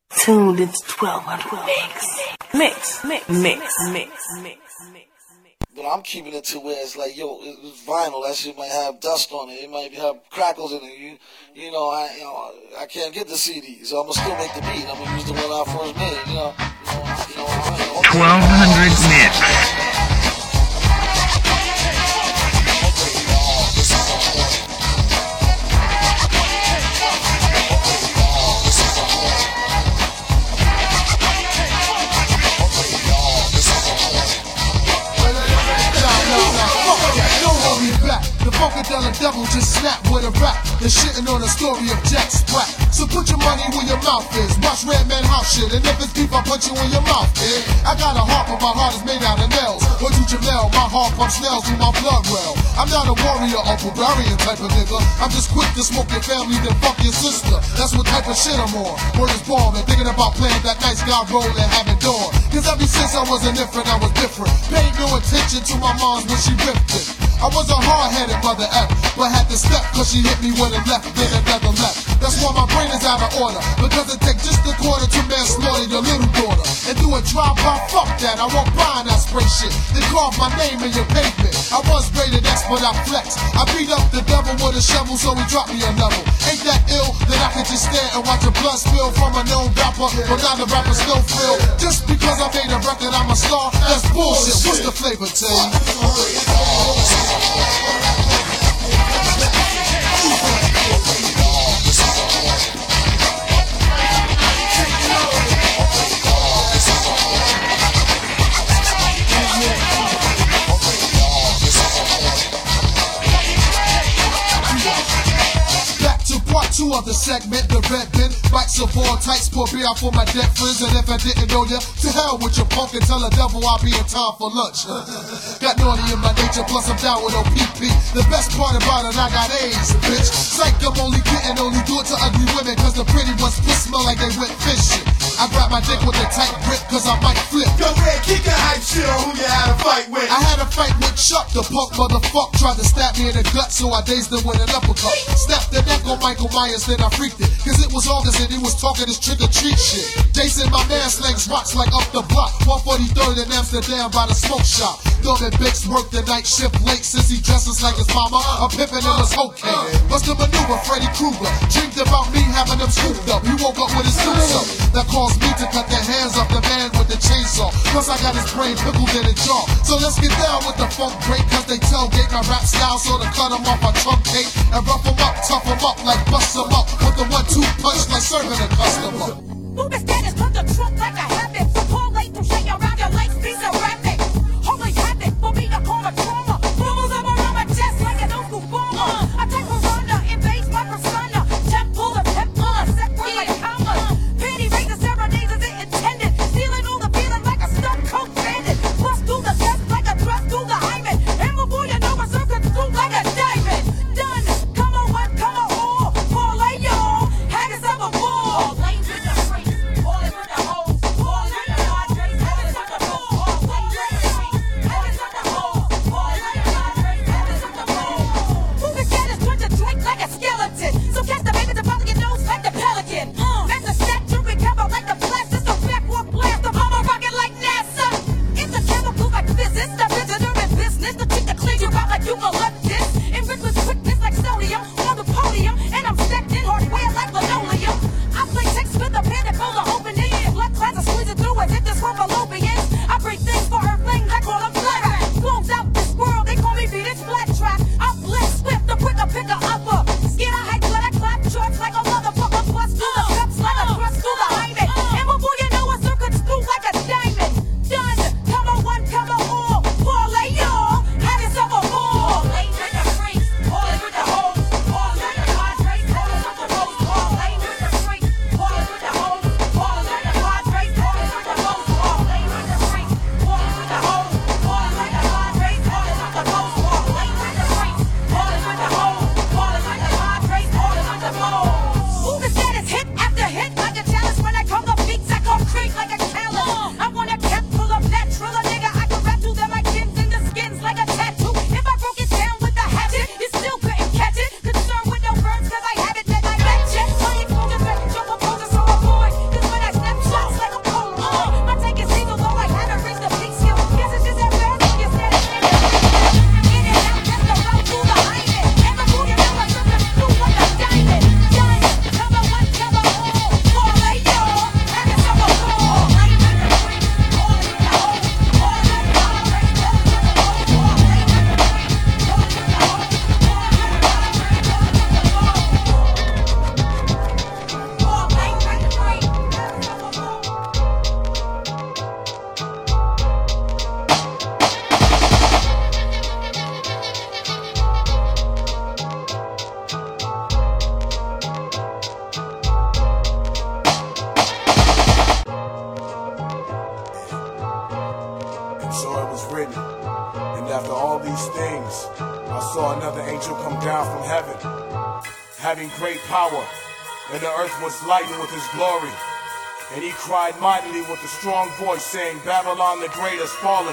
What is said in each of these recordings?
Tuned into 1200 mix. But I'm keeping it to where it's like, yo, it's vinyl. That shit might have dust on it. It might have crackles in it. I can't get the CD, so I'm gonna still make the beat. I'm gonna use the one I first made. 1200 mix. The Funkadelic devil just snapped with a rap. They're shitting on the story of Jack Sprat. So put your money where your mouth is. Watch Redman House shit. And if it's beef, I punch you in your mouth, kid. I got a heart, but my heart is made out of nails. Or to Jamel, my heart pumps nails through my blood well. I'm not a warrior or barbarian type of nigga. I'm just quick to smoke your family, then fuck your sister. That's what type of shit I'm on. Word is born and thinking about playing that nice guy role and having dawn. Cause ever since I was an infant, I was different. Paid no attention to my mom's when she ripped it. I was a hard-headed mother F, but had to step cause she hit me with a left, then another left. That's why my brain is out of order, because it takes just a quarter to manslaughter your little daughter. And do a drive-by, fuck that, I won't buy that spray shit. Then carve my name in your pavement. I was rated X, but I flex. I beat up the devil with a shovel, so he dropped me a level. Ain't that ill that I could just stare and watch your blood spill from a known rapper, but now the rapper's no frill. Just because I made a record, I'm a star, that's bullshit. What's the flavor, Tay? Two other segment, the red bin, bites of all types, pour beer for my dead friends, and if I didn't know ya, to hell with your punk and tell the devil I'll be in time for lunch. Got naughty in my nature, plus I'm down with OPP. The best part about it, I got AIDS, bitch. Psych, I'm only do it to ugly women, cause the pretty ones smell like they went fishing. I grab my dick with a tight grip, cause I might flip. Yo, Red, keep your hype shit on who you had a fight with. I had a fight with Chuck, the punk motherfucker tried to stab me in the gut, so I dazed him with an uppercut. Snapped the neck on Michael Myers, then I freaked it, cause it was August and he was talking his trick-or-treat shit. Jason, my man, slings rocks like up the block, 143rd in Amsterdam by the smoke shop. Norman Bix worked the night shift late since he dresses like his mama, a pimpin' in his okay. Bust the maneuver, Freddy Krueger, dreamed about me having them scooped up. He woke up with his suits up. That caused me to cut the hands off the man with the chainsaw, plus I got his brain pickled in his jaw. So let's get down with the funk break, cause they tailgate my rap style, so to cut him off I truncate and rough him up, tough him up like bust him up with the 1-2 punch like serving a customer. Move the status, put the trunk like a habit. Pull late to shake around your legs, piece of rabbit. Holy havoc, for me to call a trauma. Bubbles up around my chest like an old school bomber. I take piranha, invades my persona. Temple, separate like commas. Penny razor serenades as it intended. Stealing all the feeling like a stuck coke bandit. Bust through the chest like a thrust through the hymen. And before you know, my circuit's through like a diamond. Done, come on, what, come on, all. Parlay y'all, had us up a ball. another angel come down from heaven, having great power, and the earth was lightened with his glory. And he cried mightily with a strong voice, saying, Babylon the great has fallen,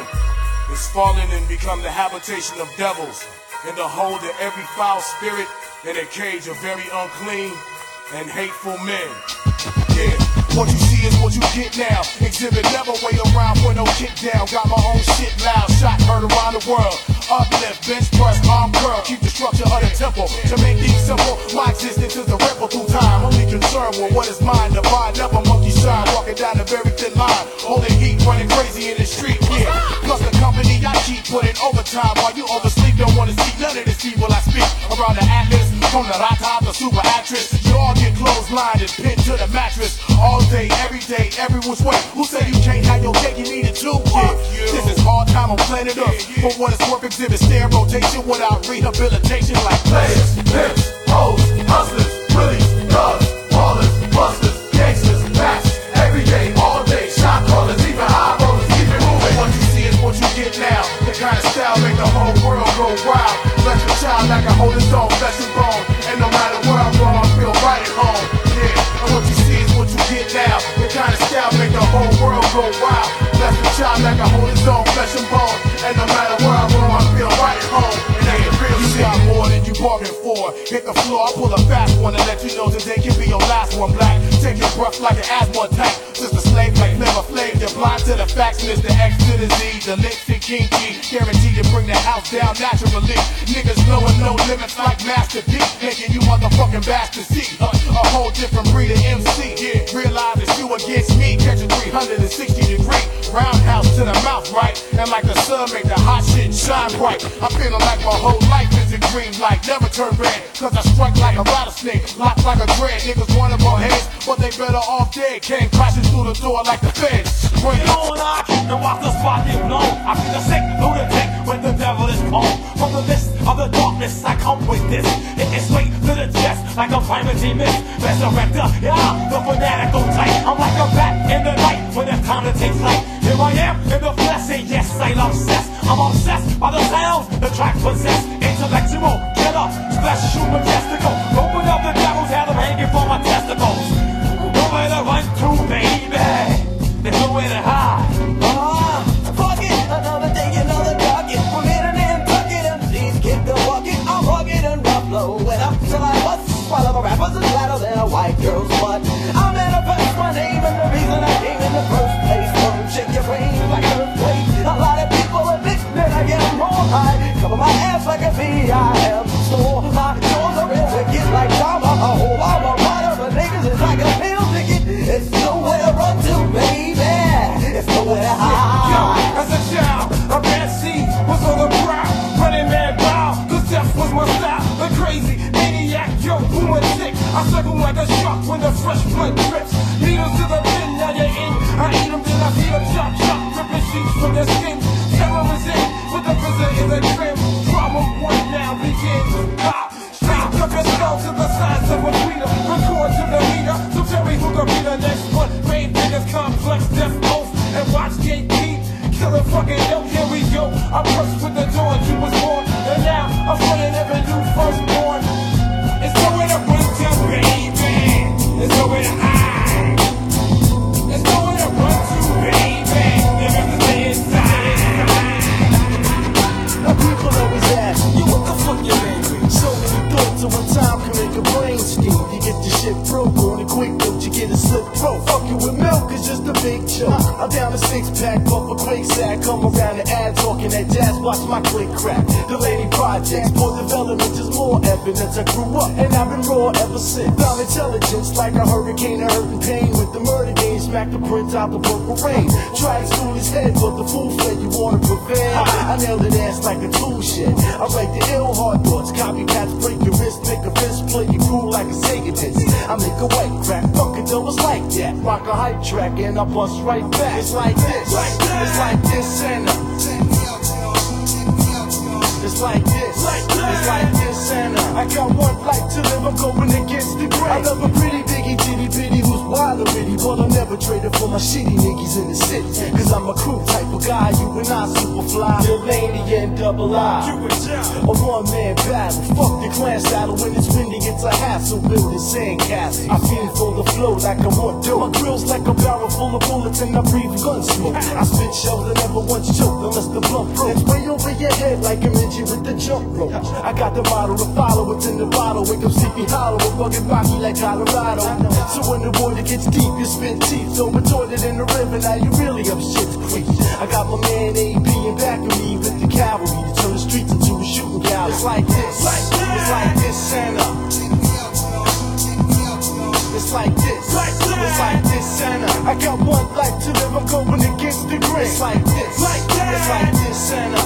and become the habitation of devils, and the hold of every foul spirit, in a cage of very unclean and hateful men. Yeah, what you see is what you get now. Exhibit never wait around for no kick down. Got my own shit loud, shot heard around the world. Uplift, bench press, arm curl, keep the structure of the temple. To make things simple, my existence is a ripple through time. Only concerned with what is mine, divine, never monkey shine. Walking down a very thin line, holding heat, running crazy in the street, yeah. Plus the company I keep putting overtime while you oversleep. Don't wanna see none of this evil I speak. Around the atlas, from the rata, the super actress. You all get clotheslined and pinned to the mattress. All day, every which way. Who said you can't have your cake, you need it too? Yeah. This is hard time on planet Earth. For what it's worth, exhibit stand rotation without rehabilitation like players, pimps, hoes, hustlers, willies, thugs, ballers, busters, gangsters, bats. Every day, all day, shot callers, even high rollers, keep it moving. What you see is what you get now. The kind of style make the whole world go wild. Bless the child like I hold his own flesh and bone. And no matter where I go, I feel right at home. Yeah, and what you see is what you get now. The kind of style make the whole world go wild. Bless the child like I hold his own flesh and bone. And no matter where I go, I feel right at home. And that's the real shit. You got more than you bargained for. Hit the floor, I pull a fast one and let you know today can be your last one. Black, take your breath like an asthma attack. Sister slave like Never Flame. You're blind to the facts, Mr. X to the Z. The links to King G, guaranteed to bring the house down naturally. Niggas blowing no limits like Master P, making you motherfucking bastards see a whole different breed of MC. Yeah, realize it's you against me, catch a 360-degree roundhouse to the mouth, right? And like the sun, make the hot shit shine bright. I'm feeling like my whole life is a green light, never turn red, cause I strike like a rattlesnake, locked like a dread. Niggas wanted more heads, but they better off dead. Came crashing through the door like the feds. Bring it on, I keep the walk the spot you know. I be the sick lunatic when the devil is home. From the mist of the darkness, I come with this. It is straight to the chest, like a primacy mist. Resurrector, yeah, the fanatical type. I'm like a bat in the night when it's time to take flight. Here I am in the flesh, and yes, I'm obsessed. I'm obsessed by the sounds the track possess. Intellectual, killer, special, majestical. Open up the devil's head, I'm hanging for my testicles. Nowhere to run to, baby. There's nowhere to hide. Fuck it, another day, another target. We're hitting and tucking MCs, kick the bucket. I'm rugged and rough, blow it up till I bust. While other rappers is louder than a white girl's butt. I manifest my name and the reason I came in the first place. Don't shake your brain like an earthquake. A lot of people admit that I get more high. Cover my ass like a B.I.M. store. My doors are real wicked like drama. A whole lot of water, but niggas is like a pill ticket. It's nowhere to run to, baby. It's nowhere to hide. Yo, as a child, a bad seed was on the prowl. Running man bow, cause death was my style. The crazy maniac, yo, who went sick. I circle like a shark when the fresh blood drips. Needles to the pin, now you're in. I eat them, then I see them chop, chop. Ripping sheets from their skin. Terror is in, but the prison is a trim. Drama one now begins. Pop, street, up your skull to the size of a freedom. Record to the meter, so tell me who gonna be the next one. Grave diggers, complex, death oath, and watch gatekeep. Killer fucking yo, here we go. I burst with the dawn, you was born, and now I'm running every new firstborn. It's nowhere to run to, baby. It's nowhere to hide. It's nowhere to run to, baby. There is a day inside. Now people always ask, yo, what the fuck you mean? So many thoughts at one time can make a brain scheme. You get your shit broke on a quick note, you get a slip throat. Fucking with milk is just a big joke. I'm down a 6-pack, puff a quick sack. Come around the ad talking that jazz, watch my click crack. The lady projects, poor development is more evidence. I grew up and I've been raw ever since. Found intelligence like a hurricane, a hurting pain. With the murder game, smack the print out the purple rain. Try to school his head, but the fool fled, you wanna prevail. I nailed it ass like a tool shit. I write the ill hard thoughts, copycats break your wrist, make a fist, play you cool like a Sega disc. I make a white crack, funkadillas like that. Rock a hype track and I bust right back. It's like this, it's like this and it's like this, it's like this and I got one life to live, I'm going against the grain. I love a pretty biggie, titty bitty who's wild already, but I never traded for my shitty niggas in the city. Cause I'm a crew type of guy, you and I super fly. Delaney and Double I. A one-man battle, fuck the clan saddle. When it's windy, it's a hassle. Building sandcastles. I feel for the flow like a what do. My grill's like a barrel full of bullets and I breathe gun smoke. I spit shells that never once choked unless the blunt broke. It's way over your head like a midget with the jump rope. I got the model to follow, it's in the bottle. Wake up Sleepy Hollow, a bucket rocky like Colorado. So when the water gets deep, you spit teeth. So retorted in the river, now you really up shit's creek. I got my man AB in back of me with the cavalry to turn the streets into a shooting gallery. It's like this, it's like this, Santa. It's like this, it's like this, Santa. I got one life to live, I'm going against the grain. It's like this, it's like this, Santa.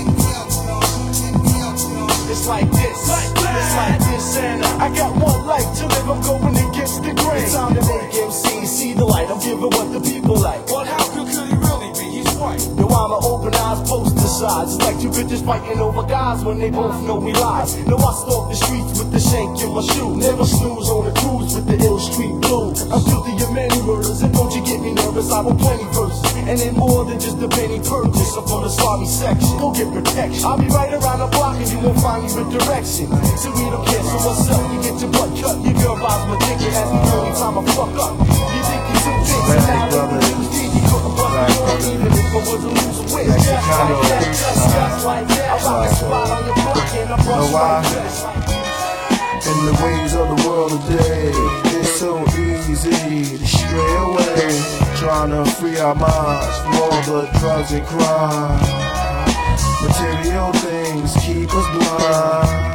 It's like this, it's like this, Santa. I got one life to live, I'm going against the grain. It's time to make MC see the light, I'm giving what the people like. But how good could he really be? He's white. Yo, I'm an open eyes, poster size. It's like two bitches fighting over guys when they both know we lies. No, I stalk the streets with the shank in my shoe. Never snooze on the cruise with the ill street blues. I'm guilty of many murders, and don't you get me nervous, I wrote plenty verses. And then more than just a penny purchase. I'm from the sorry section, go get protection. I'll be right around the block and you won't find me with direction. So we don't care, so what's up? You get your butt cut, your girl buys my dick, and that's the only time I fuck up. You think you too big, so now you couldn't bust me on even if I was a loser with. Just like that, I rock a spot on your block and I bust right there. In the ways of the world today, it's so easy to stray away, trying to free our minds from all the drugs and crime. Material things keep us blind.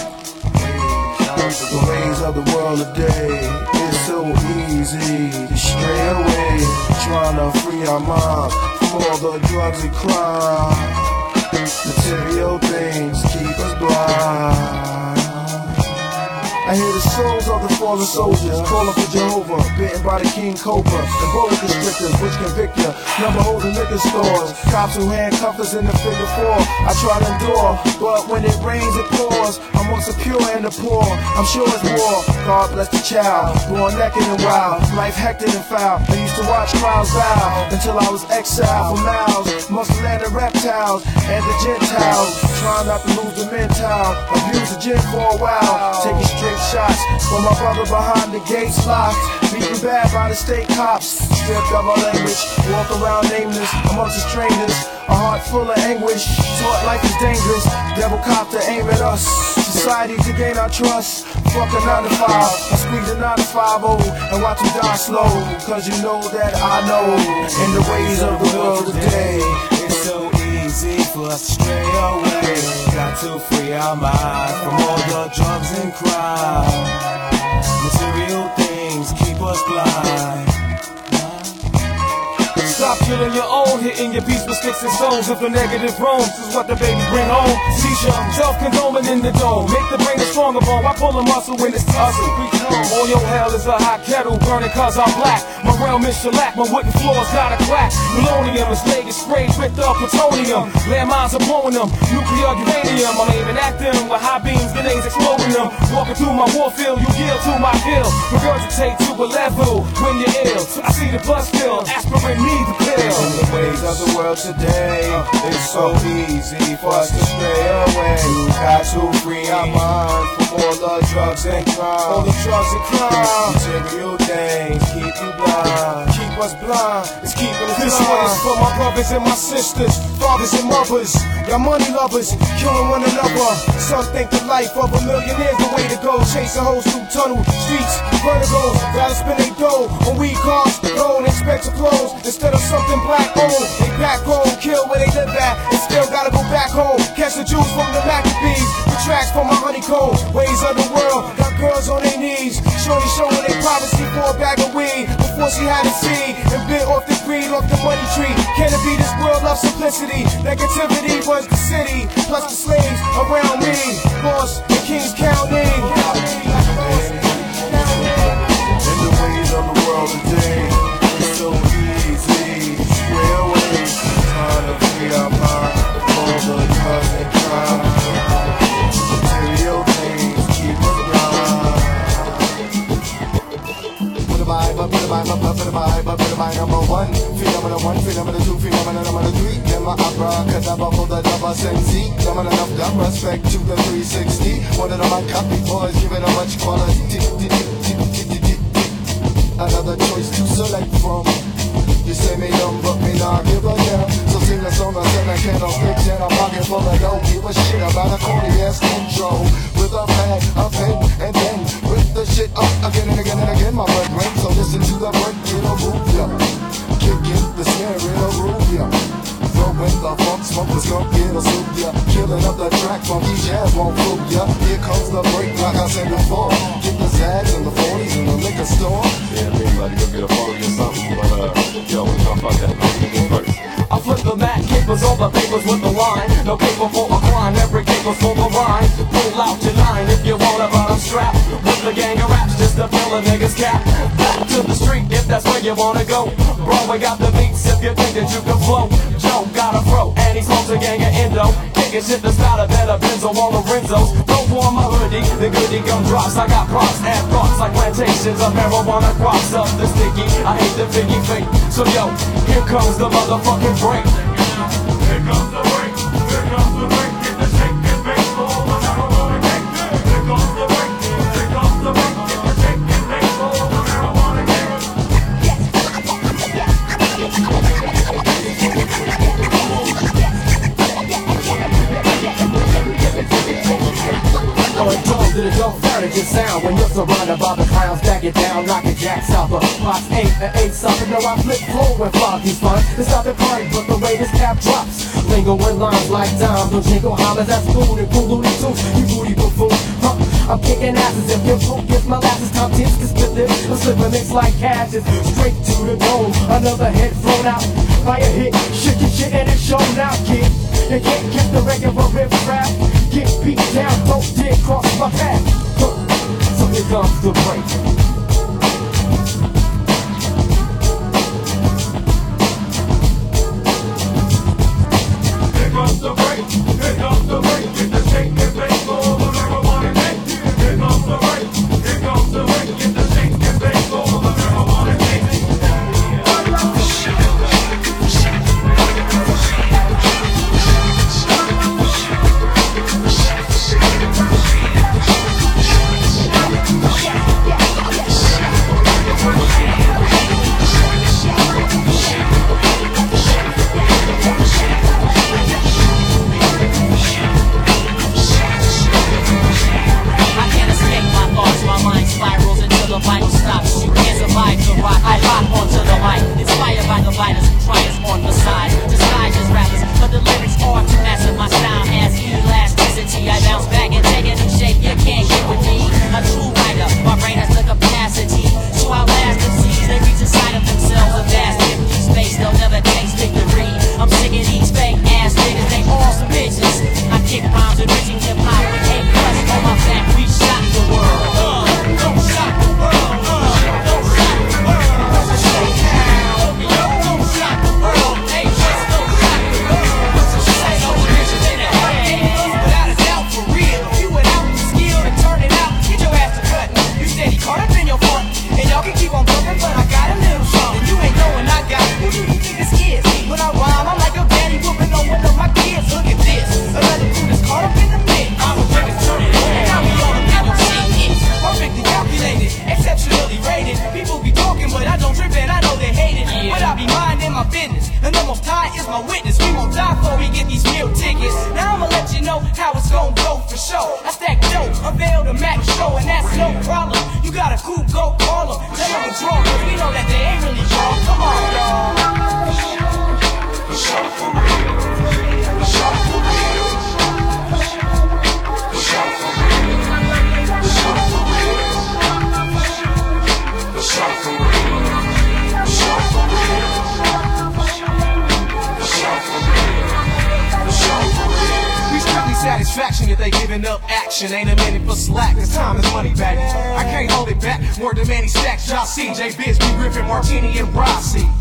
The ways of the world today, it's so easy to stray away, trying to free our minds from all the drugs and crime. Material things keep us blind. I hear the souls of the fallen soldiers calling for Jehovah, bitten by the king cobra, and boa constrictors which convict ya. Number holding liquor stores, cops who handcuff us in the figure four. I try to endure, but when it rains it pours. I'm once a pure and the poor, I'm sure it's war. God bless the child, born naked and wild, life hectic and foul. I used to watch crowds bow until I was exiled for miles. Must land the reptiles and the Gentiles, trying not to lose the mental. Abuse the gin for a while, taking straight shots for my brother behind the gates locked, beaten bad by the state cops, stripped of our language, walk around nameless amongst the strangers, a heart full of anguish, taught life is dangerous, devil cop to aim at us, society to gain our trust, fuck a 9 to 5, I squeeze a 9 to 5 and watch them die slow, cause you know that I know, in the ways of the world today, it's so easy for us to stray away. Got to free our mind from all the drugs and crime. Material things keep us blind. Stop killing your own, hitting your beats with sticks and stones. If the negative roams, is what the baby bring home. T-shirt, self-condoning in the dome. Make the brain a stronger bone. Why pull a muscle when it's tussle? All your hell is a hot kettle burning cause I'm black. My realm is shellac, my wooden floors got a crack. Polonium is laid sprayed with the plutonium. Landmines are blowing them, nuclear uranium. I'm aiming at them with high beams, grenades exploding them. Walking through my warfield, you yield to my kill. Regurgitate to a level when you're ill. I see the blood spill, aspirin me the pill. In the ways of the world today, it's so easy for us to stray away. Got to free our mind from all the drugs and crime. All the drugs and crime. Material things keep you blind. Keep us blind, it's keeping us blind. This one is for my brothers and my sisters, fathers and mothers, y'all money lovers, killing one another. Some think the life of a millionaire's the way to go. Chasing hoes through tunnel streets, verticals, gotta spend their dough on weed cars, gold and expensive clothes instead of something black owned. They back home, kill where they live at, and still gotta go back home. Catch the juice from the Maccabees, the tracks from my honeycomb. Ways of the world, got girls on their knees, shorty showing their privacy for a bag of weed before she had a seed and bit off the greed, off the money tree. Can it be this world of simplicity? Negativity was the city, plus the slaves around me. Lost in Kings County. In the ways of the world today, it's so easy to stray away, trying to free our mind from all the drugs and crime. Material things keep us blind. What am I? my number one. Phenomenon 1, phenomenon 2, phenomenon number 3. Then my opera, cause I'm for the double sensi. Coming enough dumb respect to the 360. One of my copy boys giving a much quality. Another choice to select from. You say me dumb, but me not give a damn. So sing a song, I send a can of pics and a pocket full of dough. Give a shit about a corny ass intro. With a pad, a pen, and then rip the shit up again and again and again. My blood ring, so listen to the break, it'll move ya. Kick in the snare, it'll groove ya. Throw in the funk, smoke the skunk, it'll soup ya. Killing up the track, funky jazz won't fool ya. Here comes the break, like I said before. Get the Zags and the 40s in the liquor store. Yeah, everybody go get a 40 or something, but yo, we gonna fuck that first. I flip the mat, capers all the papers with the line. No paper for a crime, every paper's full of rhyme. Pull out your line if you want a bottom strap. With the gang of raps just to fill a nigga's cap. Back to the street if that's where you wanna go. Broadway got the beats if you think that you can flow. Joe got a fro and he smokes a gang of endo. Kicking shit that's better than a Benzo on the Renzos. Don't want my hoodie, the goodie gum drops. I got props and thoughts like plantations of marijuana crops up the sticky. I hate the figgy fake. So yo, here comes the motherfucking break. Here comes the break. Here comes the break. Get the shake and bake for all the marijuana cake. Here comes the break. Here comes the break. Get the shake and bake for all the marijuana cake. To the dumb furniture sound when you're surrounded by the clowns. Back it down, knock it jacks out the box 8 and 8 something. No, I flip flow when Floggy's fun. It's not the party, but the way this cap drops. Lingo with lines like dimes, don't jingle hollers. That's spoon and cool Looney Tunes. You booty buffoon, huh? I'm kicking asses if your fool gets my lasses. Top 10s can spit this, a slipper mix like cashes. Straight to the dome, another head thrown out by a hit. Shit your shit and it's shown out, kid. You can't keep the regular riff rap. Get beat down, don't dare cross my path. So here comes the break. Here comes the break. Here comes the break. Get the shake and bake for all the marijuana cake. Here comes the break. Here comes the break. Get the shake and bake for all the marijuana cake. Satisfaction if they giving up action. Ain't a minute for slack, cause time is money back. I can't hold it back, more than many stacks. Y'all see J Biz be ripping Martini and Rossi.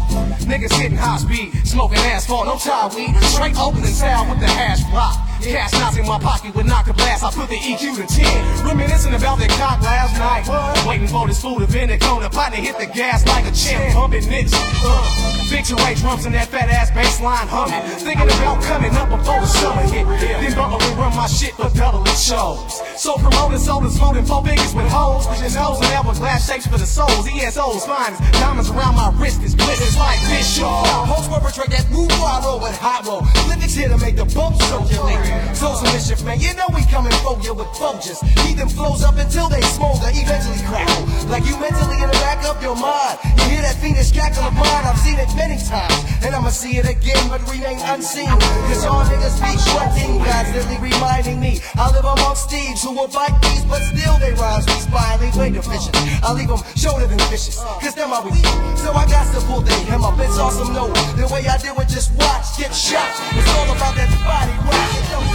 Niggas hitting high speed, smoking asphalt, no tie weed. Straight opening sound with the hash block. Cash knots in my pocket with knock a blast. I put the EQ to 10. Reminiscing about that cock last night. Waiting for this food to vent and corner. Partner hit the gas like a champ. Pumping nits. Big 2-8 drums and that fat ass bass line humming. Thinking about coming up before the summer hit. Then bubble and run my shit for double it shows. So promoting sodas, floating 4 figures with hoes. And hoes and hourglass shapes for the souls. ESO's finest. Diamonds around my wrist is blisters like this show. Hoes perpetrate that move I roll with hot roll. Lyrics here to make the bump circulate. So some mischief, man, you know we coming for you with Folgers. Keep them flows up until they smolder, eventually crackle. Like you mentally in the back of your mind. You hear that fiendish cackle of mine, I've seen it many times. And I'ma see it again, but remain unseen. Cause y'all niggas be sweating, constantly reminding me I live amongst thieves who will bite these, but still they rhymes me spinely way deficient. I leave them shoulder than vicious, cause them I be. So I got to pull they him up, it's awesome, no. The way I do it, just watch, get shot. It's all about that body rock. It don't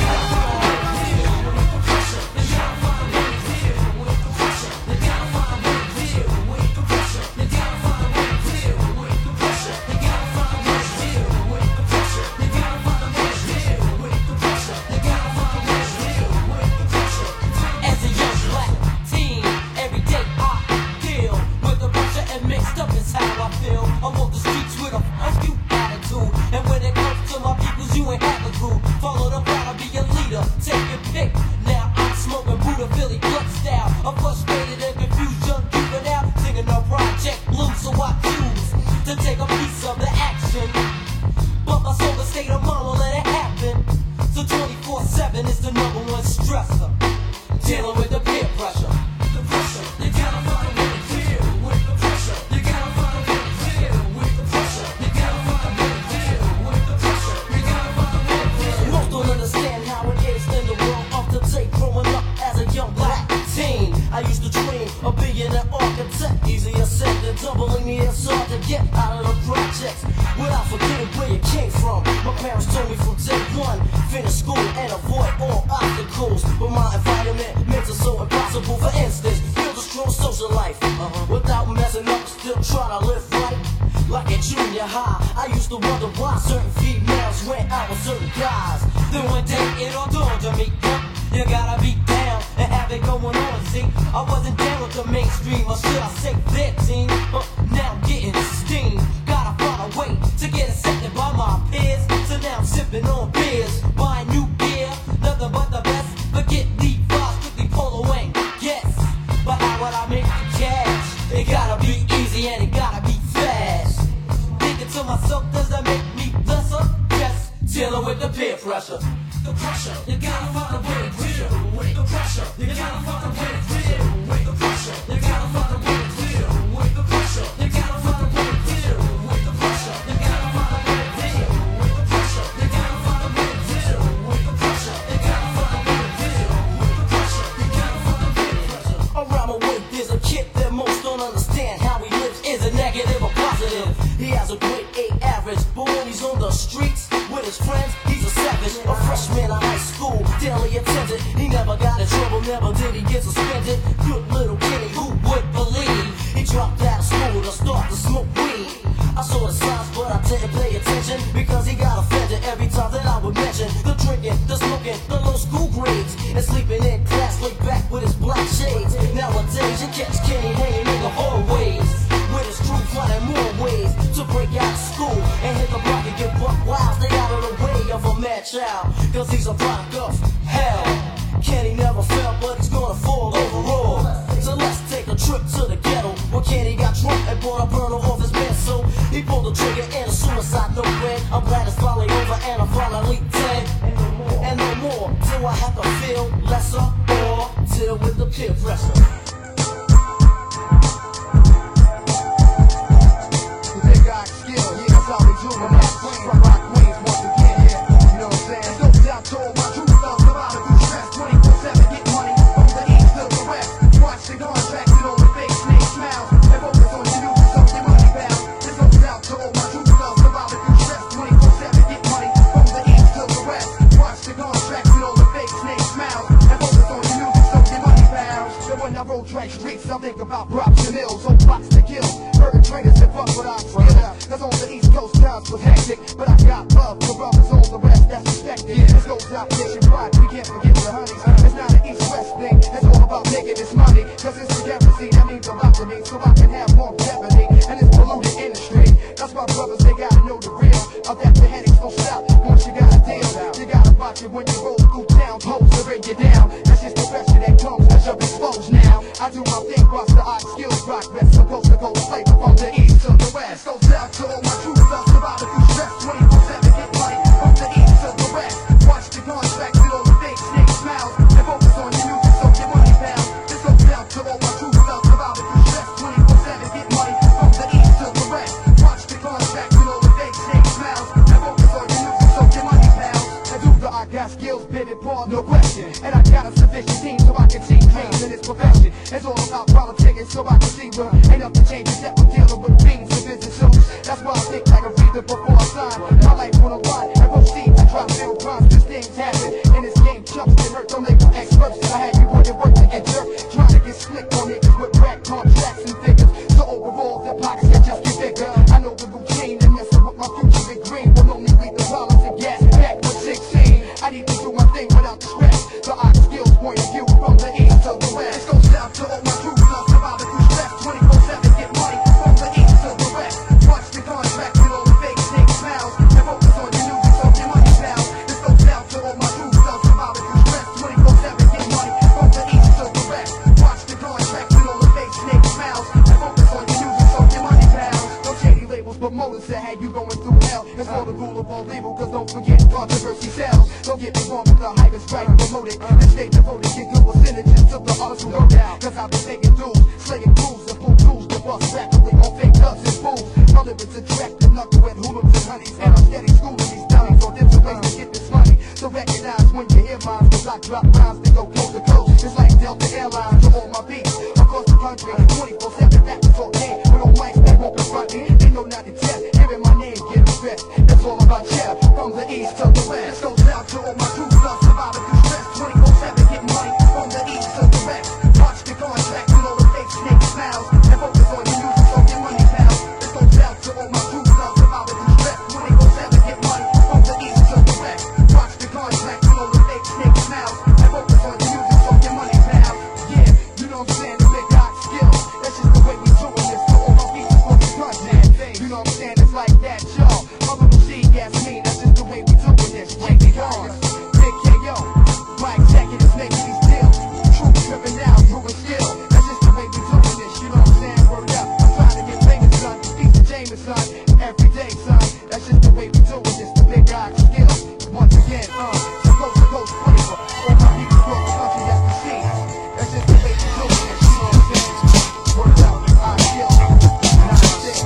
once was hectic, but I got love for brothers, all the rest that's respected. This goes out nationwide, we can't forget the honeys. It's not an east-west thing, it's all about making this money. Cause it's the kerosene, that means a lot to me, so I can have longevity. And it's polluted industry, that's why brothers, they gotta know the real. Of that the headaches don't stop, once you got a deal. You gotta watch it when you roll through town, hoes to bring you down. That's just the rest of that comes, cause you're exposed now. I do my thing, cross the odd skills, rock best, from coast to coast, flavor from the east to the west. Goes out to all my true thugs, surviving through stress, 24/7, get money from the east to the west. Watch the contracts and all the fake snake smiles, and focus on your music so your money pounds. This goes out to all my true thugs, surviving through stress, 24/7, get money from the east to the west. Watch the contracts and all the fake snake smiles, and focus on your music so your money pounds. And do the I got skills, bid and ball, no question. And I got a sufficient team so I can see dreams in this profession. It's all about politicking so I can see where ain't nothing changes that we're dealing with fiends and business suits. That's why I think like a reader before I sign my life on the line and proceed to drop little rhymes. Cause things happen in this game, chumps get hurt, don't make them experts. I had you put in work to get jerked, trying to get slick on niggas with rap contracts and figures. So overall their pockets get just get bigger. I know the routine and messing with my future in green will only lead to problems and gas. Back with 16, I need to do my thing without the stress. The odd skills point of view from the east to the west. It goes down to all my true thugs, surviving through stress, 24/7, get money from the east to the west. Watch the contracts and all the fake snake smiles, and focus on your music so your money pounds. This goes down to all my true thugs, surviving through stress, 24/7, get money from the east to the west. Watch the contracts and all the fake snake smiles, and focus on your music so your money pounds. No shady labels, but motives that had you going through hell. It's all the rule of all evil, cause don't forget controversy sells. Don't get me wrong, but the hype is right, promoted. And stay devoted, get good percentages to the artists who go down. Cause I've been taking dudes, slaying crews, and full tools to bust rapidly on fake thugs and fools. My lyrics attract the knuckle and hooligans and honeys. And I'm steady schooling these dummies on different ways to get this money. So recognize when you hear mine, cause I drop rhymes that go coast to coast. It's like Delta Airlines to all my beats across the country, 24/7 back to talk game. With no mics, they won't confront me. They know not to test, hearing my name get respect. That's all about Jeff, from the east to the west. Goes out to all my true thugs, surviving through stress, 24/7, get money from the east to the west. Watch the contracts and all the fake snake smiles, and focus on your music so your money pounds. This goes out to all my true thugs, surviving through stress, 24/7, get money from the east to the west. Watch the contracts and all the fake snake smiles, and focus on your music so your money pounds. Yeah, you know what I'm saying, the big got skills. That's just the way we doing this to all my pieces for the content. You know what I'm saying, it's like that, y'all. My little G, yes, me, that's just the way we doing this. Take it on, Big KO, Mike Jacket is making these deals. Truth driven out, brewing still. That's just the way we doing this, you know what I'm saying, word up. I'm trying to get famous, son, piece of Jameson, every day, son. That's just the way we doing this, the big got skills. Once again, so coast to coast flavor. All my people across the country, that's the scene. That's just the way we doing this, you know what I'm saying. Word up, I kill, and I stick.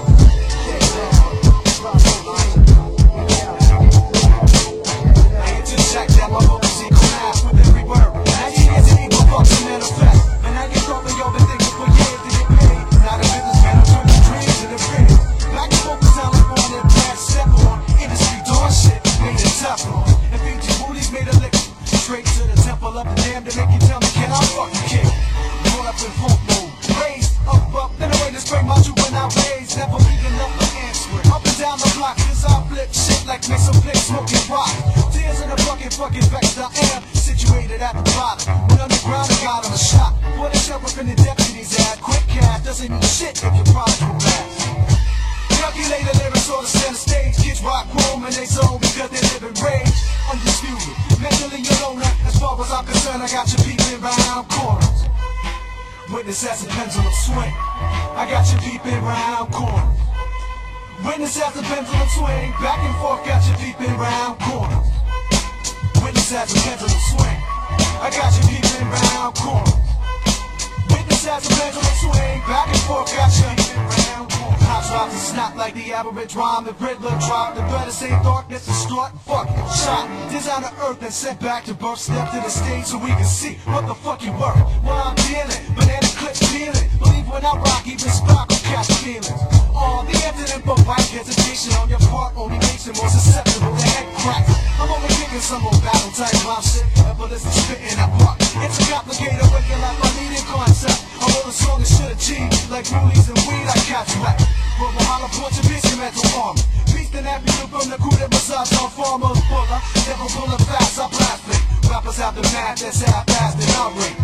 Check that my vocals equal half with every word. Now you hear to equal fucks and manifest. And I get off and y'all been thinking for years to get paid. Not a businessman, I'm turning dreams into pretty. Back and forth to California, past step on. Industry door shit, made it tough on. And Fiji booties made a lick. Straight to the temple of the damned to make you tell me, can I fucking kick? Caught up in funk mode. Raised, up, then away to spray my shoe when I raise. Never leaving up the answer. Up and down the block, cause I flip shit like make some flick smoking rock. Tears in the bucket, fucking vexed I am. Situated at the bottom. When underground, I got him a shot. What the sheriff and the deputies at. Quick cash doesn't mean shit if your product will last. Calculated lyrics on the center stage. Kids rock home and they zone because they live in rage. Undisputed, mentally alone. As far as I'm concerned, I got you peeping round corners. Witness as the pendulum swing. I got you peeping round corners. Witness as the pendulum swing. Back and forth, got you peeping round corners. Witness as the pendulum swing. I got you peeping round corners. Witness as the pendulum swing. Back and forth, got you peeping round corners. Hot drops and snap like the average rhyme. The Riddler drop. The better say darkness and start fucking shot. Design the earth and sent back to birth. Step to the stage so we can see what the fuck you work. While I'm dealing, banana clips feeling. Believe when I rock, even Spock will catch feelings. All the antidote for right hesitation on your part only makes it more susceptible to head cracks. I'm only kicking some more battle type rhyme shit. Effortless and spitting that part. It's a complicated wicked like my leading concept. I wrote a song that should achieve like moolies and weed. I catch you back. From a holler punch of bitch, your mental arm. Beast in that Happy to from the crew that massage on farmers fuller. Never pulling fast, I blast it. Rappers have the math that's half-assed and I ring.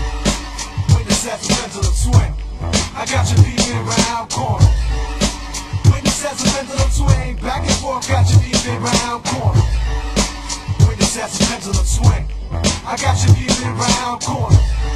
Witness as a pendulum swing. I got your peeping round corner. Witness as a pendulum swing. Back and forth, got your peeping round corner. Witness as a pendulum swing. I got your peeping round corner.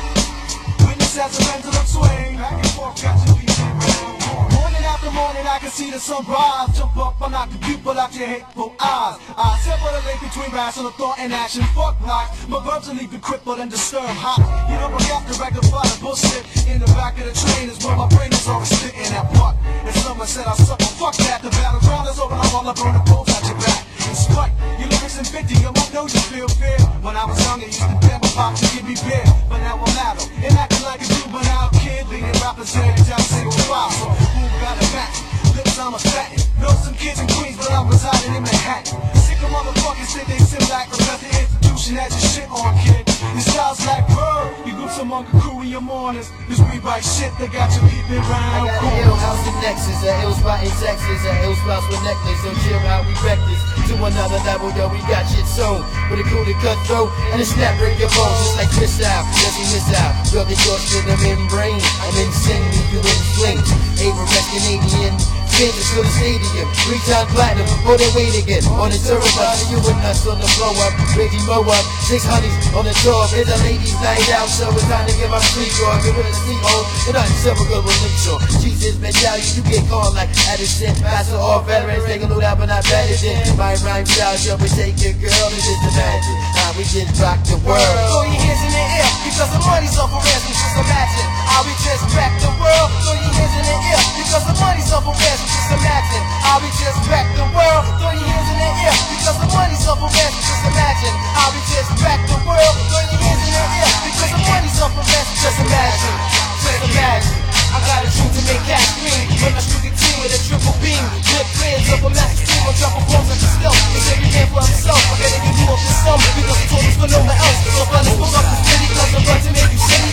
Witness as a pendulum swing. Back and forth, got your peeping round corner. Morning after morning, I can see the sunrise. Jump up, I knock the pupil out your hateful eyes. I separate the link between rational thought and action. Fuck life, my verbs will leave you crippled and disturbed hot. You don't have to rectify the bullshit. In the back of the train is where my brain is always sitting at what? And someone said I suck, well, fuck that. The battleground is over, I'm all up on the poles at your back. In spite, you lyrics in 50, I might know you feel fear. When I was young, I used to beg my pop to give me beer. But now I'm adult, and acting like a juvenile kid. Leading rappers every time single file. So who got a back? Lips I'm a fatten. Know some kids in Queens, but I'm residing in Manhattan. Sick of motherfuckers think they sim like the best institution has your shit on, kid. Your style's like bird. You groups among the crew in your mornings. Cause we write shit that got you peeping round. I got an ill house in Nexus, an ill spot in Texas, an ill spots with necklace. So chill how we wreck this. To another level, yo, we got shit sewn. With a crew to cut throat and a snap break your bones. Just like missile, does he miss out? Drug exhaustion, I'm in brain. I'm insane, you inflame. Average Canadian. Changes to the stadium, 3-time platinum, before they wait again. On the tour bus, you and nuts on the blow up, Reggie mow up, 6 honeys on the tour. It's a ladies' night out, so it's time to get my sleep on. Get rid of the sleep hole, and I'm several good with Link Shore. Jesus mentality, you get called like Addison, master or veterans, take a loot out, but not better than my rhyme style. Yo, we take your girl and just imagine how we just rock the world. Throw your hands in the air, because the money's up for ransom. Just imagine how we just wreck the world. Throw your hands in the air, because the money's up for ransom. Just imagine how we just wreck the world. Throw your hands in the air, because the money's up for ransom. Just imagine how we just wreck the world. Throw your hands in the air, because the money's up for ransom. Just imagine, just imagine. I got a truth to make cash green. When I shoot the team with a triple beam. Flip plans up a master team. I'm dropping bombs like a stealth. They say you can't for himself. I gotta give you up this sum, because the total's for no one else. So fellas, pull up the city, cause I'm about to make you city.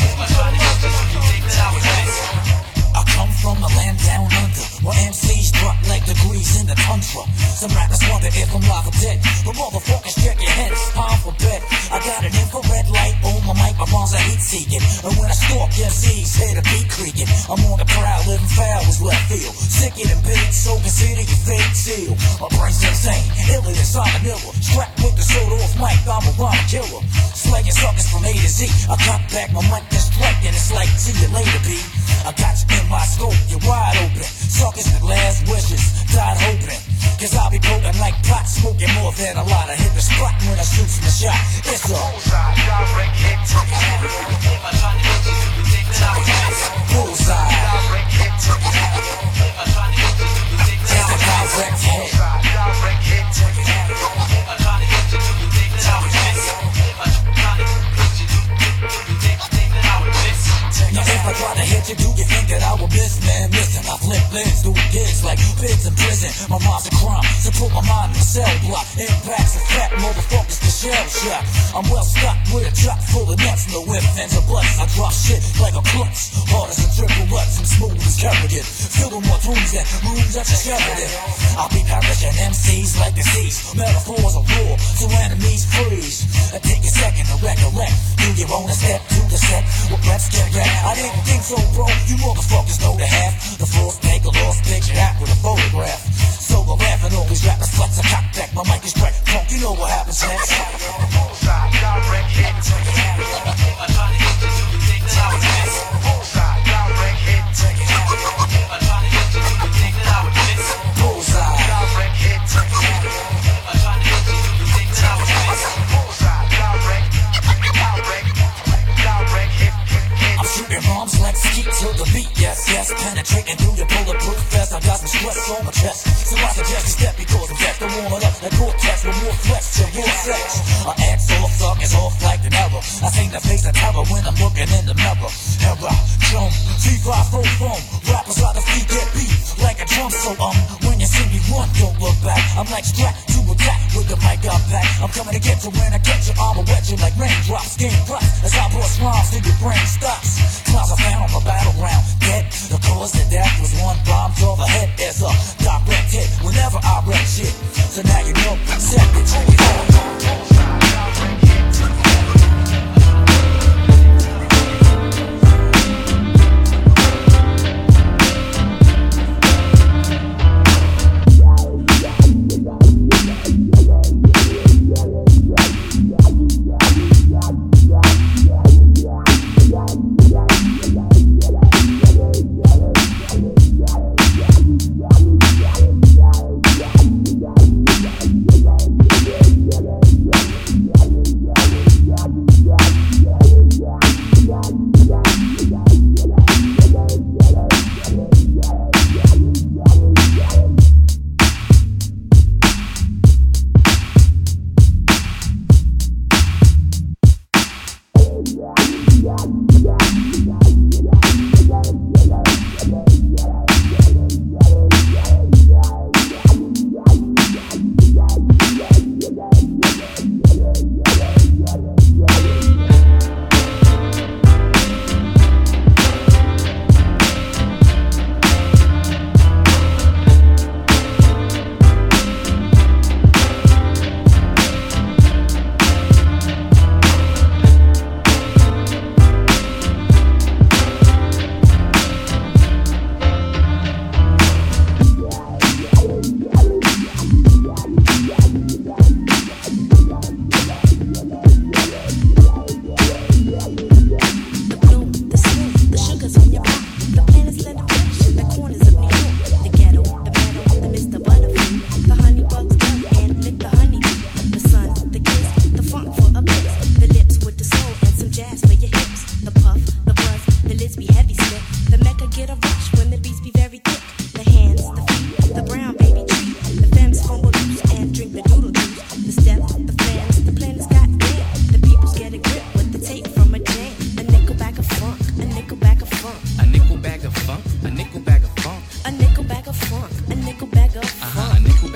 I come from a land down under, where MCs drop like degrees in the tundra. Some rappers wonder if I'm live or dead, but motherfuckers check your head, it's time for bed. I got an infrared light on my mic, my rhymes are heat seeking. And when I stalk MCs, hear the beat creaking. I'm on the prowl, living foul is left field. Sicker than bait, so consider your fate seal. My brain's insane, iller than Simon Miller. Strapped with the soda off mic, I'm a rhyme killer. Slaying suckers from A to Z. I got back my mic and strike, and it's like, see you later, B. I got you in my scope, you're wide open. Suckers with last wishes, died hoping. Cause I'll be potent like pot, smoking more than a lot. I hit the spot when I shoot my shot. It's a bullseye, direct hit to the head. If I try to hit you, you think that I was mad. Bullseye, direct hit to the head. If I try to hit you, you think that I was mad. Direct hit, direct hit to the head. If I try to hit you, you think that I was mad. If I try to hit you, you think that I would miss. Now if I try to hit you, do you think that I would miss? Man, listen, I flip lens, do gigs like pigs in prison. My mom's a crime, so put my mind in the cell block. Impacts of fat motherfuckers to shell shock. I'm well stocked with a truck full of nuts, no ifs, ands, or buts. I drop shit like a clutch, hard as a triple Lutz, I'm smooth as Kerrigan. Fill them with rooms and rooms that you shoveled in. I'll be perishing MCs like disease. Metaphors are raw, so enemies freeze. And take a second to recollect. Do your own step to the set, with reps get wrecked. I didn't think so, bro. You motherfuckers know the half. The fourth take a lost picture out with a photograph. So the laughing all these rappers flex. I cock back, my mic is straight. Funk, you know what happens next. Bullseye, direct hit to the head. If I try to hit you, you think that I was mad. Bullseye, direct hit to the head. If I try to hit you, you think that I would miss. Bullseye, direct hit to the head. If I try to hit you, you think that I would miss. Bullseye, direct hit. I'm shooting bombs like skeet till the beat, yes, yes. Penetrating through your bulletproof vest. I got some stress on my chest, so I suggest you step because I'm deaf to warm it up. Like Cortex with more flex to raw sex. I act off, suckers off like an error. I seem to face the terror when I'm looking in the mirror. Error, jump, 3-5-4 foam. Rappers out of feet get beat like a drum. So when you see me run, don't look back. I'm like strapped to attack with the mic up back. I'm coming to get you when I get you. I'ma wet you like raindrops. Game props as I bust rhymes till your brain stops. Clouds are found on the battleground, dead. The cause of death was one bomb to the head as a direct hit. Whenever I rip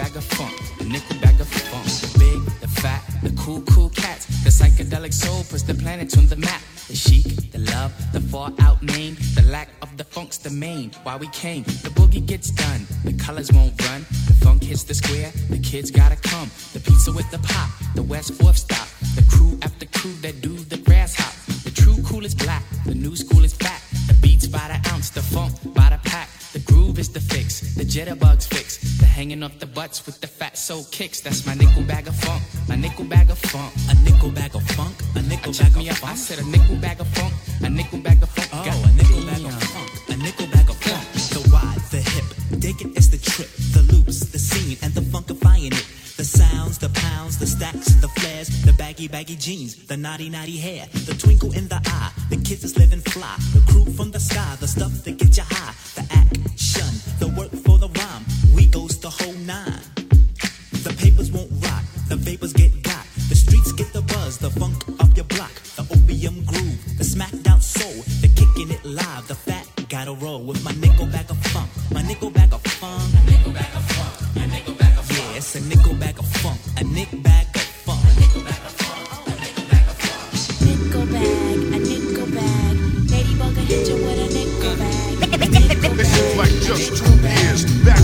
bag of funk, a nickel bag of funk. The big, the fat, the cool cats. The psychedelic soul puts the planet on the map. The chic, the love, the far out name. The lack of the funk's the main. Why we came, the boogie gets done. The colors won't run. The funk hits the square. The kids gotta come. The pizza with the pop. The West 4th stop. The crew after crew that do the grass hop. The true cool is black. The new school is fat. The beats by the ounce. The funk by the pack. The groove is the fix. The jitterbugs fix. The hanging off the butts with the fat soul kicks. That's my nickel bag of funk. My nickel bag of funk. A nickel bag of funk. A nickel bag of funk. I said a nickel bag of funk. A nickel bag of funk. Oh, a nickel bag of funk. A nickel bag of funk. The wide, the hip. Digging is the trip. The loops, the scene, and the funkifying it. The sounds, the pounds, the stacks, the flares, the baggy jeans, the naughty hair, the twinkle in the eye, the kids is living fly, the crew from the sky, the stuff that gets you high, the action, the work for the rhyme, we goes the whole nine. The papers won't rock, the vapors get got, the streets get the buzz, the funk up your block, the opium groove, the smacked out soul, the kicking it live, the fat gotta roll with my nickel bag of funk, my nickel bag of funk, a nickel bag of funk, a nickel bag of funk. Yeah, it's a nickel bag of funk, a nick bag of funk, a nickel bag of funk, a nickel bag of funk. Nickel bag, a nickel bag. Ladybug will hit you with a nickel bag. This is like just 2 years back.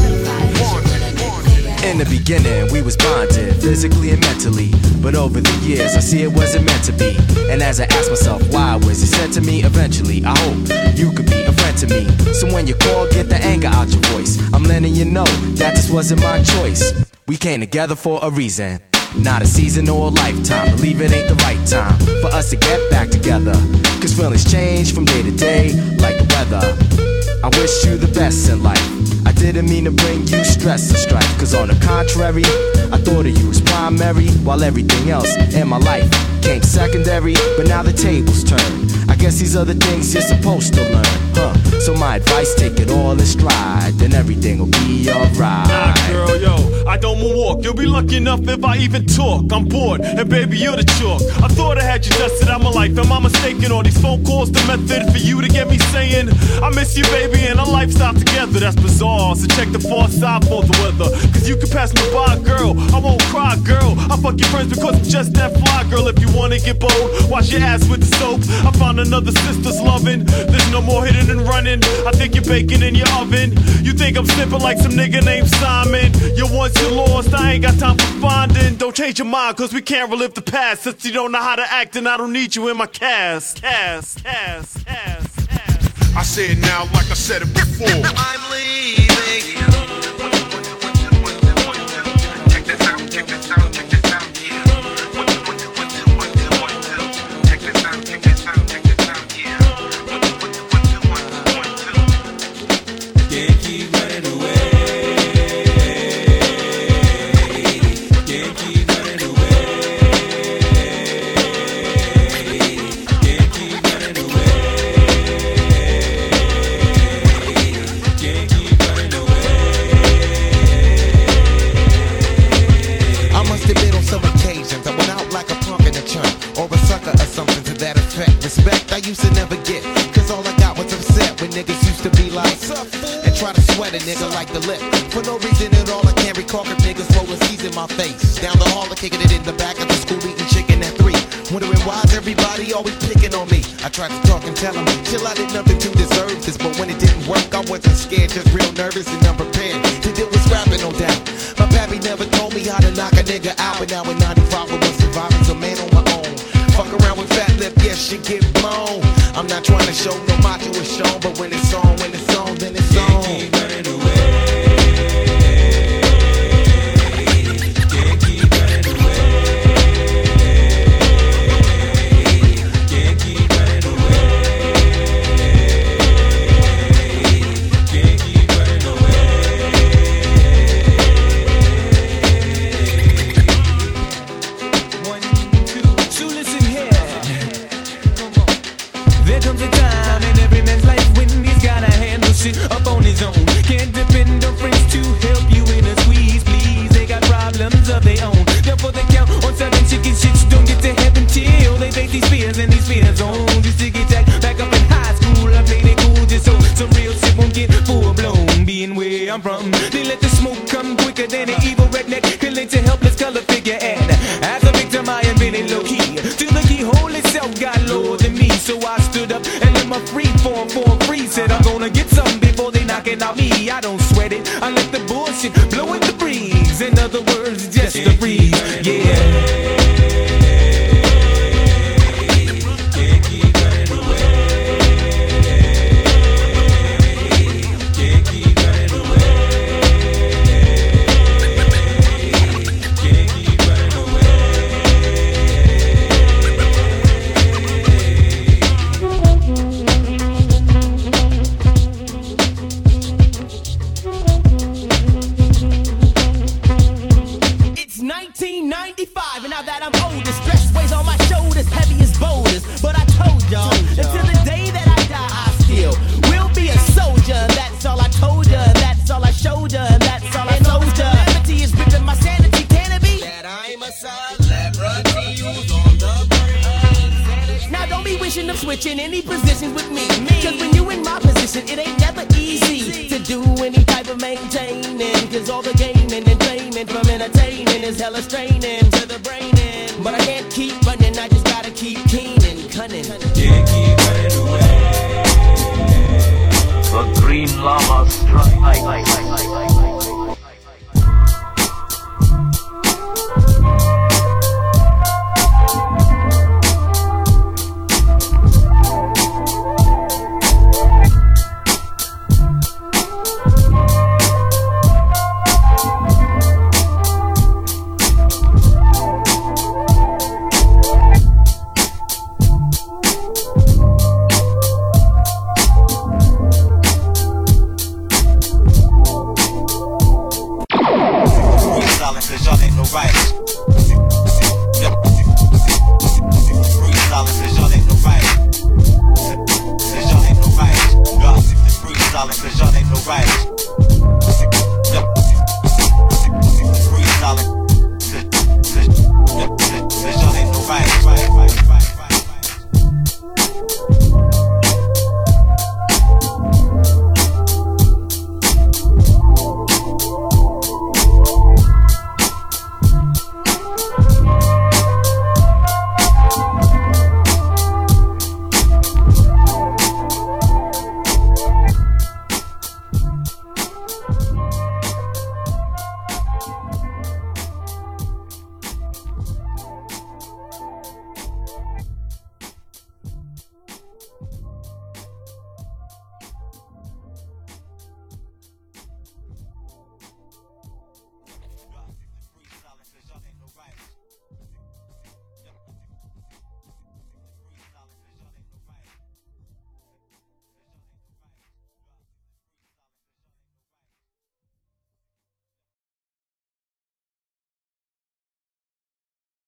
In the beginning, we was bonded, physically and mentally. But over the years, I see it wasn't meant to be. And as I ask myself, why was it said to me eventually? I hope you could be a friend to me. So when you call, get the anger out your voice. I'm letting you know that this wasn't my choice. We came together for a reason. Not a season or a lifetime. Believe it ain't the right time for us to get back together. Cause feelings change from day to day, like the weather. I wish you the best in life. I didn't mean to bring you stress or strife. Cause on the contrary, I thought of you as primary, while everything else in my life came secondary. But now the tables turn. I guess these are the things you're supposed to learn, huh? So my advice, take it all in stride, then everything will be alright. Nah, girl, yo, I don't walk. You'll be lucky enough if I even talk. I'm bored, and baby, you're the chalk. I thought I had you dusted out my life. Am I mistaken? All these phone calls, the method for you to get me saying I miss you, baby, and our lifestyle together. That's bizarre, so check the far side for the weather. Cause you can pass me by, girl. I won't cry, girl. I fuck your friends because I'm just that fly, girl. If you wanna get bold, wash your ass with the soap. I found another sister's loving. There's no more hitting and running. I think you're baking in your oven. You think I'm sipping like some nigga named Simon. You're once you're lost, I ain't got time for finding. Don't change your mind, cause we can't relive the past. Since you don't know how to act, and I don't need you in my cast. I say it now like I said it before. I'm leaving. Check this out, check this out, check this out, yeah. Check this out, check this out, check this out, yeah. Can't keep running away. Can't keep running away. Can't keep running away. Can't keep running away. I must have been on some occasions. I went out like a punk in a chunk, or a sucker or something to that effect. Respect I used to never get, cause all I got was upset when niggas used to be like, and try to sweat a nigga like the lip. For no reason at all, I can't recall if niggas rolling C's in my face. Down the hall, kicking it in the back of the school, eating chicken at 3. Wondering why's everybody always picking on me. I tried to talk and tell them, chill, I did nothing to deserve this. But when it didn't work, I wasn't scared, just real nervous and unprepared to deal with scrapping, no doubt. My pappy never told me how to knock a nigga out. But now in 95, I was surviving as a man on my own. Fuck around with fat lip, yes, shit get blown. I'm not trying to show no macho is shown, but when it's on, then it's on. Can't keep running away. Can't keep running away. Can't keep running away. Can't keep running away. One, two, so listen here. There comes a time in every man's life when he's gotta handle shit up on his own. Can't depend on friends to help you in a squeeze, please. They got problems of their own. Therefore they count on certain chicken shits. Don't get to heaven till they face these fears and these fears on. Used to get jacked back up in high school. I played it cool just so some real shit won't get full blown. Being where I'm from, they let the smoke come quicker than an evil red Now me, I don't sweat it. I let the bullshit blow in the breeze. In other words, just the breeze. Yeah. And now that I'm older, stress weighs on my shoulders, heavy as boulders. But I told y'all, until the day that I die, I still will be a soldier. That's all I told ya, that's all I showed ya, that's all I told ya. Calamity is ripping my sanity, can it be? That I'm a celebrity who's on the brain. Now don't be wishing of switching any positions with me. Cause when you in my position, it ain't never easy to do any type of maintaining. Cause all the gaining and training from entertaining is hella straining to the brain. But I can't keep running, I just gotta keep keen and cunning. Can't keep running away. The green lava strike. Cause y'all ain't no writers.